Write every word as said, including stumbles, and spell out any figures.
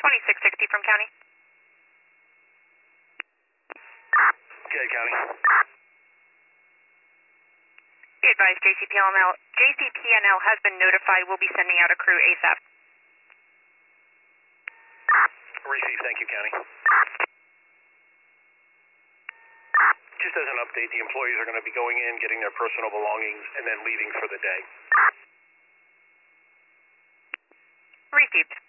twenty-six sixty from County. Okay, County. Be advised, J C P N L, J C P N L has been notified. We'll be sending out a crew ASAP. Received, thank you, County. Just as an update, the employees are going to be going in, getting their personal belongings, and then leaving for the day. Received.